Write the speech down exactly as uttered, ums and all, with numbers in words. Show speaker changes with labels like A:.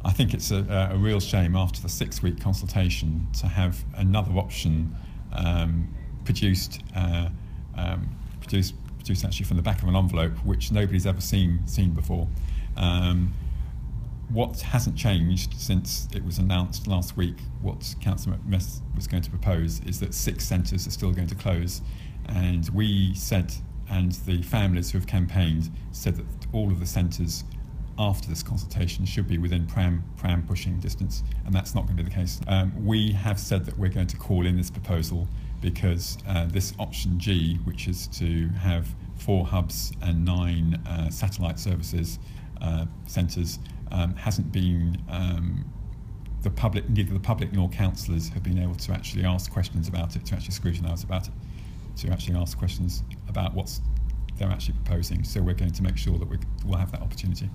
A: I think it's a, a real shame after the six-week consultation to have another option um, produced, uh, um, produced, produced actually from the back of an envelope, which nobody's ever seen seen before. Um, what hasn't changed since it was announced last week, what Councillor Mess was going to propose, is that six centres are still going to close, and we said, and the families who have campaigned said that all of the centres after this consultation should be within pram pram pushing distance, and that's not going to be the case. Um, we have said that we're going to call in this proposal because uh, this option G, which is to have four hubs and nine uh, satellite services uh, centres, um, hasn't been um, the public, neither the public nor councillors have been able to actually ask questions about it, to actually scrutinise about it, to actually ask questions about what's they're actually proposing. So we're going to make sure that we will have that opportunity.